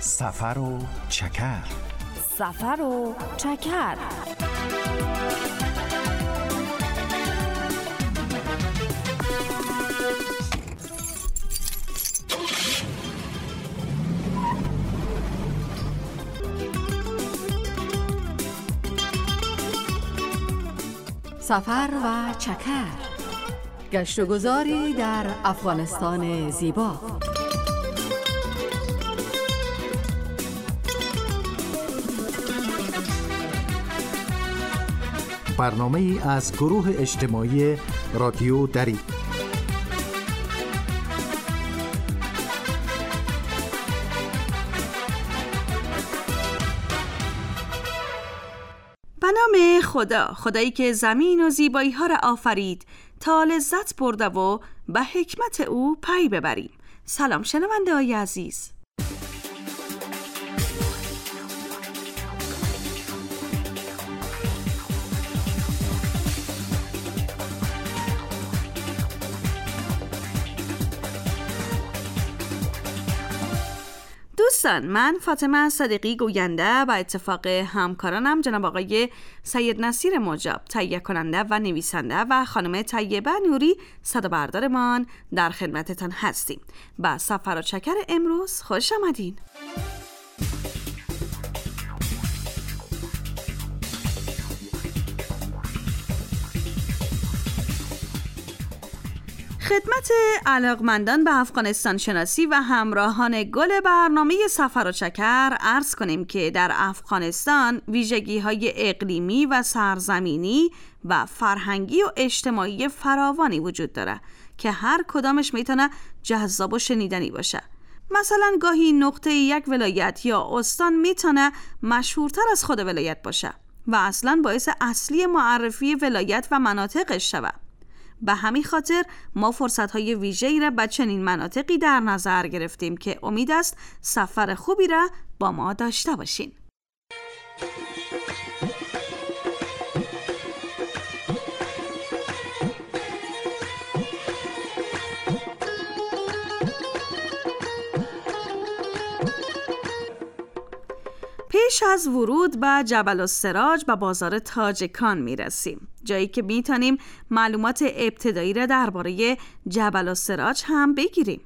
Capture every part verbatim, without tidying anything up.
سفر و چکر. سفر و چکر. سفر و چکر، گشت و گذاری در افغانستان زیبا. برنامه ای از گروه اجتماعی رادیو دری. به نام خدا، خدایی که زمین و زیبایی ها را آفرید تا لذت برده و به حکمت او پی ببریم. سلام شنونده های عزیز. دوستان، من فاطمه صدیقی گوینده و اتفاق همکارانم جناب آقای سید نصیر مجاب تهیه کننده و نویسنده و خانم طیبه نوری صدا بردارمان در خدمتتان هستیم. با سفر و چکر امروز خوش آمدین. خدمت علاقمندان به افغانستان شناسی و همراهان گل برنامه سفر و چکر عرض کنیم که در افغانستان ویژگی‌های اقلیمی و سرزمینی و فرهنگی و اجتماعی فراوانی وجود داره که هر کدامش میتونه جذاب و شنیدنی باشه. مثلا گاهی نقطه یک ولایت یا استان میتونه مشهورتر از خود ولایت باشه و اصلا باعث اصلی معرفی ولایت و مناطقش شود. به همین خاطر ما فرصت‌های ویژه‌ای را به چنین مناطقی در نظر گرفتیم که امید است سفر خوبی را با ما داشته باشین. پیش از ورود به جبل السراج به بازار تاجکان میرسیم، جایی که میتونیم معلومات ابتدایی را درباره جبل السراج هم بگیریم.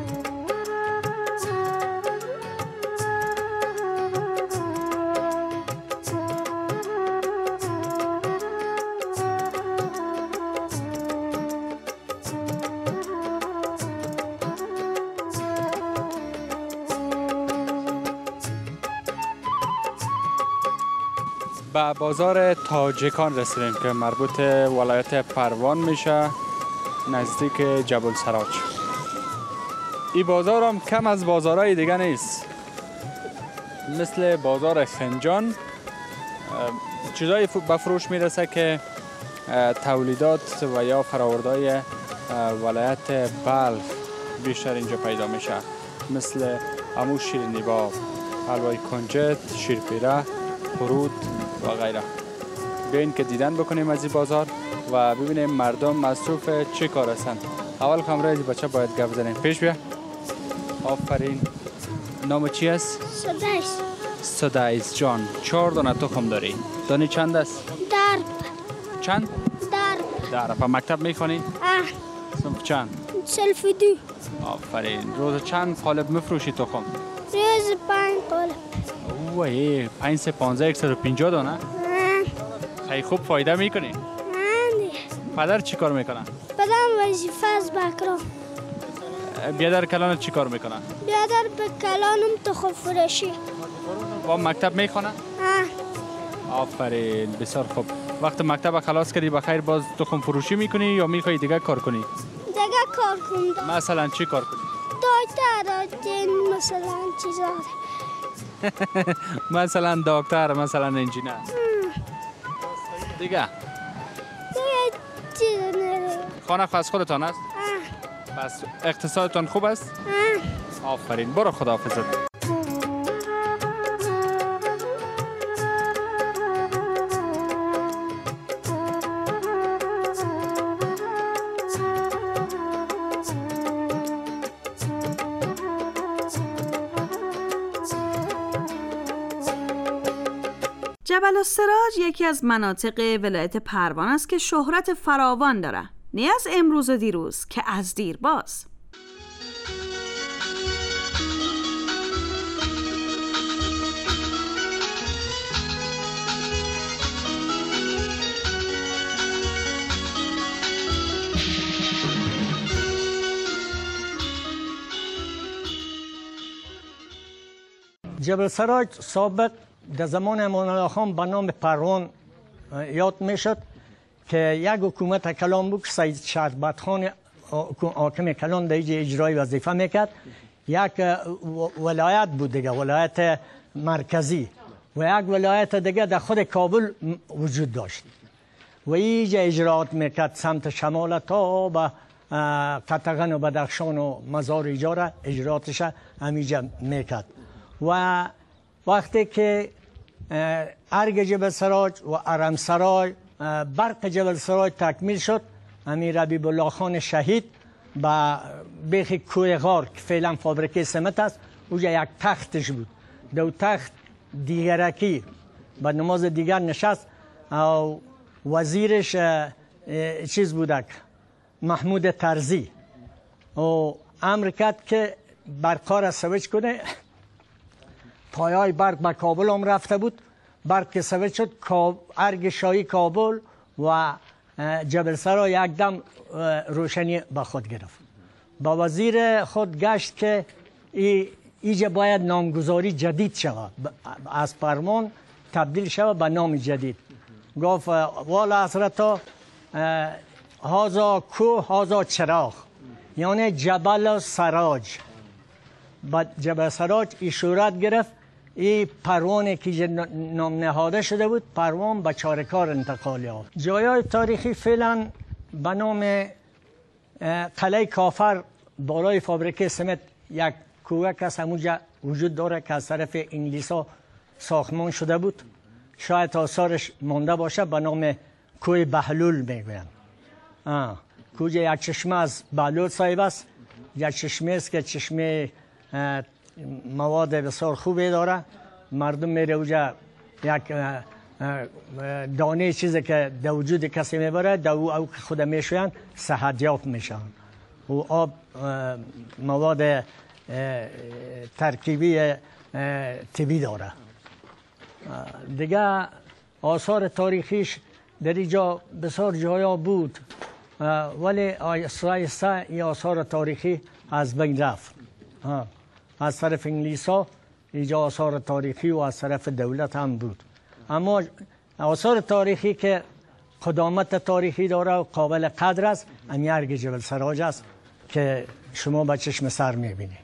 به بازار تاجکان رسیدیم که مربوط ولایت پروان میشه، نزدیک جبل السراج. این بازار هم کم از بازارهای دیگه نیست، مثل بازار خنجان چیزای به فروش میرسه که تولیدات و یا فرآوردهای ولایت بلخ بیشتر اینجا پیدا میشه، مثل همون شیرینی باب، حلوای کنجد، شیرپیره، خرود و غیره. بیاین که دیدن بکنیم از این بازار و ببینیم مردم مصروف چه کار هستن. اول کامرای از بچه باید گپ بزنیم. پیش بیا. آفرین. نام چی است؟ سدایس. سدایس جان، چهار دانه تخم داری. دانی چند است؟ درب. چند؟ درب. درب. مکتب میخونی؟ اه. صنف چند؟ صنف دو. آفرین. روز چند قالب میفروشی تخم؟ روز پنج قالب. اوه، پنج سه پانزده یک سر و پنجاه دانه؟ خیلی خوب فایده میکنی؟ نه. پدر چی کار میکنن؟ پدرم وظیفه از بکرا. بیادر کلانت چی کار میکنن؟ بیادر به کلانم تخم فروشی. با مکتب میخونن؟ آفرین، بسیار خوب. وقت مکتب خلاص کردی بخیر باز تخم فروشی میکنی یا میخوای دیگه کار کنی؟ دیگه کار کنم. مثلا چی کار کنی؟ دکتر، مثلا چیزا. مثلا دکتر، مثلا انجینر. دیگه؟ دیگه چیز نره. خانه خاص خودتان است؟ پس اقتصادتان خوب است؟ آفرین، برو خداحافظت. جبل السراج یکی از مناطق ولایت پروان است که شهرت فراوان داره، نه از امروز و دیروز که از دیرباز. جبل سراج سابق در زمان امان الله خان به نام پروان یاد میشد که یک حکومت کلان بود که سید شربت خان حاکم کلان در اینجا اجرای وظیفه میکرد. یک ولایت بود دیگه، ولایت مرکزی، و یک ولایت دیگه در خود کابل وجود داشت و اینجا اجرات میکرد سمت شمال تا به قطغن و بدخشان و مزار ایجاره اجراتش همینجا میکرد. و وقتی که ارگ جبل سراج و ارم سرای برق جبل سراج تکمیل شد، امیر حبیب الله خان شهید با بیخ کوه غار که فعلا فابریکه سمت است اونجا یک تختش بود، دو تخت دیگرکی با نماز دیگر نشست و وزیرش چیز بودک محمود ترزی و امر کرد که برقا را سویچ کنه. پایای برق به کابل هم رفته بود، برق که سویچ شد ارگ شاهی کابل و جبل سرای یک دم روشنی به خود گرفت. با وزیر خود گشت که ای ایجا باید نامگذاری جدید شود، از پروان تبدیل شود به نام جدید. گفت والا حضرتا هازا کوه هازا چراغ، یعنی جبل سراج. با جبل سراج ای شهرت گرفت. این پروانه که نام نهاده شده بود، پروان به چارکار انتقال یافت. جایای تاریخی فعلا به نام قلعه کافر بالای فابریکه سمت یک کوه که همونجا وجود داره که از طرف انگلیسا ساختمان شده بود، شاید آثارش مانده باشه، به نام کوه بهلول میگوین. کوه یک چشمه از بهلول صاحب است، یک چشمه است که چشمه مواد بسیار خوبی داره. مردم میره اونجا یک دانه چیزی که در وجود کسی میبره در او او که خود میشوین صحت یافت میشن و آب مواد ترکیبی طبی داره. دیگه آثار تاریخیش در اینجا بسیار جایا بود ولی آیسته این آثار تاریخی از بین رفت. از طرف انگلیسا اینجا آثار تاریخی و از طرف دولت هم بود، اما آثار تاریخی که قدامت تاریخی داره و قابل قدر است همین ارگ جبل سراج است که شما با چشم سر میبینید.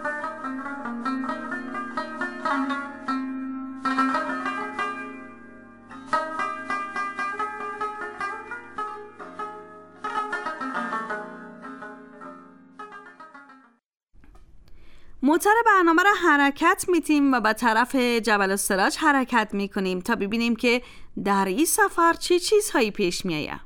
موتور برنامه را حرکت میتیم و به طرف جبل السراج حرکت میکنیم تا ببینیم که در این سفر چه چیزهایی پیش میآید.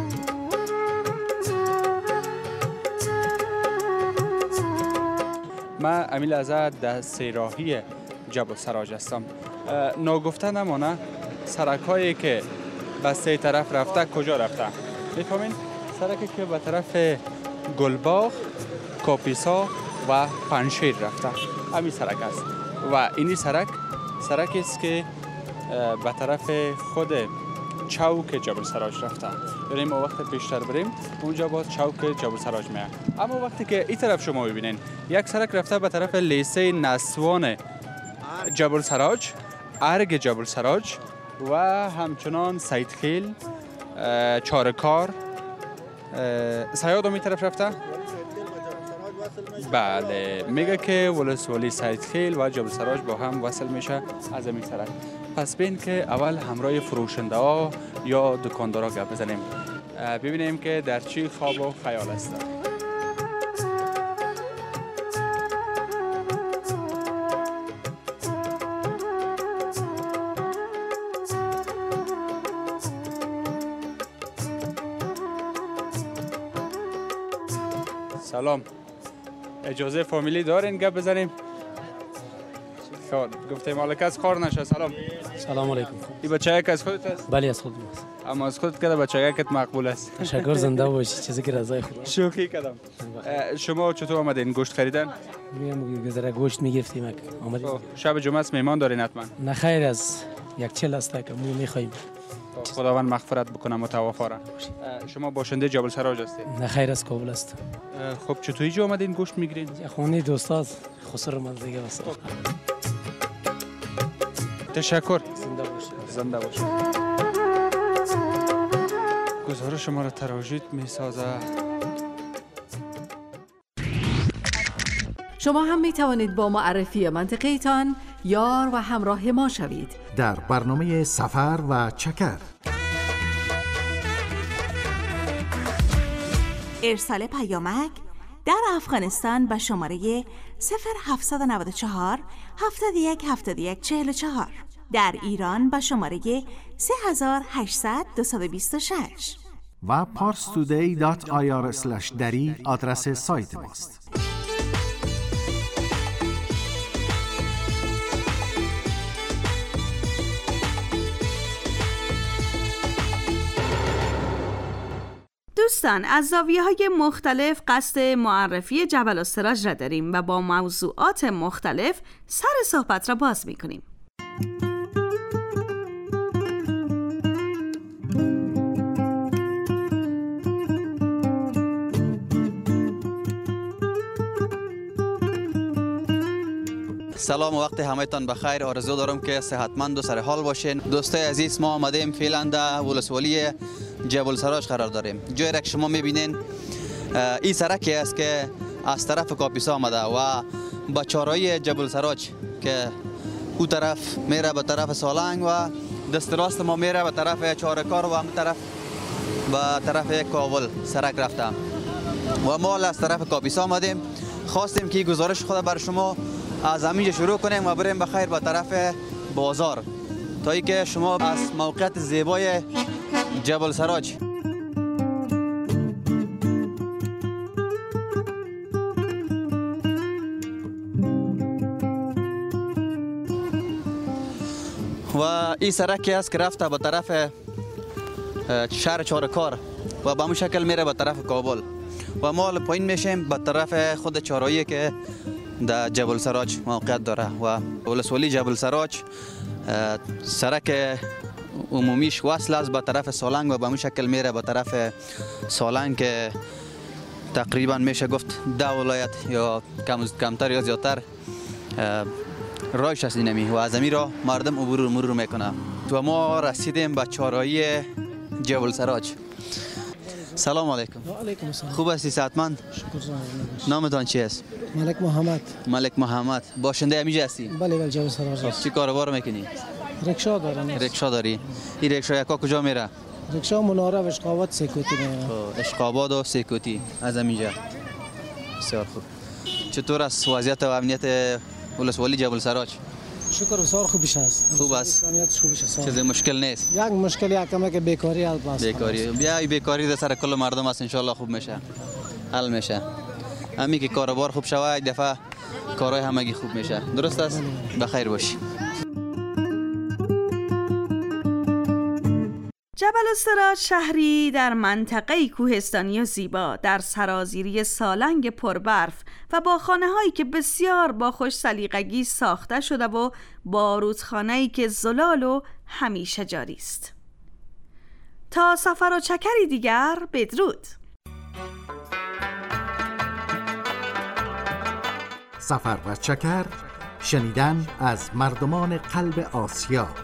من امیل ازاد در سیراهی جبل السراج هستم. ناگفته نمانه سرکایی که به سه طرف رفته کجا رفته. میفهمین؟ سرکی که به طرف گلباغ، کاپیسا و پنشیر رفته، همین سرک است و اینی سرک سرکی است که به طرف خود چوک جبل السراج رفته. یعنی ما وقت پیشتر بریم اونجا باز چوک جبل السراج میاد. اما وقتی که این طرف شما ببینین یک سرک رفته به طرف لیسه نسوان جبل السراج، ارگ جبل السراج و همچنان سیدخیل، چارکار. سیاد هم این طرف رفته؟ بله، میگه که ولسوالی سیدخیل و جبل السراج با هم وصل میشه از این سرک. پس بین که اول همراه فروشنده ها یا دکاندارا گپ بزنیم، ببینیم که در چی خواب و خیال هستن. سلام، اجازه فامیلی دارین گپ بزنیم؟ خب گفته مالک از کار نشه. سلام. سلام علیکم. این بچه‌ک از خودت است؟ بله از خودم است. اما از خودت کده بچه‌کت مقبول است. تشکر، زنده باشی، چیزی که رضای خدا. شوخی کردم. شما چطور آمدین گوشت خریدن؟ میگم گذره گوشت میگفتیم آمدیم. شب جمعه است مهمان دارین حتما؟ نه خیر، از یک چل است که ما میخوایم. خداوند مغفرت بکنه متوفا را. شما باشنده جبل سراج هستید؟ نه خیر، از کابل است. خب چطور اینجا آمدین گوشت میگیرین؟ خونه دوستاد خسرو من دیگه است. تشکر. زنده باشید. زنده باشید. گزارش شما را تراژید میسازه. شما هم می توانید با معرفی منطقه‌تان یار و همراه ما شوید در برنامه سفر و چکر. ارسال پیامک در افغانستان به شماره صفر هفتصد و نود و چهار هفتاد و یک هفتاد و یک چهل و چهار، در ایران به شماره سه هزار و هشتصد دویست و بیست و شش و پارس تودی دات آی آر اسلش دری آدرس سایت ماست. دوستان، از زاویه‌های مختلف قصد معرفی جبل السراج را داریم و با موضوعات مختلف سر صحبت را باز می‌کنیم. سلام و وقت همه‌تان بخیر. آرزو دارم که صحتمند و سر حال باشین. دوستای عزیز، ما آمدیم فعلا در ولسوالی جبل السراج قرار داریم. جایی را که شما می‌بینین این سرکی است که از طرف کاپیسا آمده و با چهارراه جبل السراج که او طرف میره به طرف سالنگ و دست راست ما میره به طرف چهارکار و هم طرف به طرف کابل سرک رفتم و ما از طرف کاپیسا آمدیم. خواستیم که گزارش خود بر شما از همینجا شروع کنیم و بریم بخیر به طرف بازار تا ای که شما از موقعیت زیبای جبل السراج و این سرکی است که رفته به طرف شهر چهارکار و به همون شکل میره به طرف کابل و ما پایین میشیم به طرف خود چهارراهی که در جبل السراج موقعیت داره و ولسوالی جبل السراج سرک عمومیش وصل است به طرف سالنگ و به همون شکل میره به طرف سالنگ که تقریبا میشه گفت ده ولایت یا کم کمتر یا زیادتر رایش است اینمی و از امی را مردم عبور و مرور میکنه و ما رسیدیم به چهارراهی جبل السراج. سلام علیکم. و علیکم السلام. خوب هستی صحتمند؟ شکر. نامتان چی است؟ ملک محمد. ملک محمد. باشنده همیشه هستی؟ بله بله، جبل السراج. چی کاروبار میکنی؟ رکشا دارم. رکشا داری؟ این رکشا یکا کجا میره؟ رکشا مناره و اشقابات سیکوتی میره. اشقابات و سیکوتی از همینجا. بسیار خوب. چطور است وضعیت و امنیت ولسوالی جبل السراج؟ شکر بسیار خوبش است. خوب است. امنیتش خوبش است. چیز مشکل نیست. یک مشکل یک کمه که بیکاری حل است. بیکاری. بیا این بیکاری در سر کل مردم است، ان شاء الله خوب میشه. حل میشه. همین که کاروبار خوب شوه یک دفعه کارهای همگی خوب میشه. درست است؟ بخیر باشی. جبل السراج شهری در منطقه کوهستانی و زیبا در سرازیری سالنگ پربرف و با خانه‌هایی که بسیار با خوش سلیقگی ساخته شده و با رودخانه‌ای که زلال و همیشه جاری است. تا سفر و چکری دیگر، بدرود. سفر و چکر، شنیدن از مردمان قلب آسیا.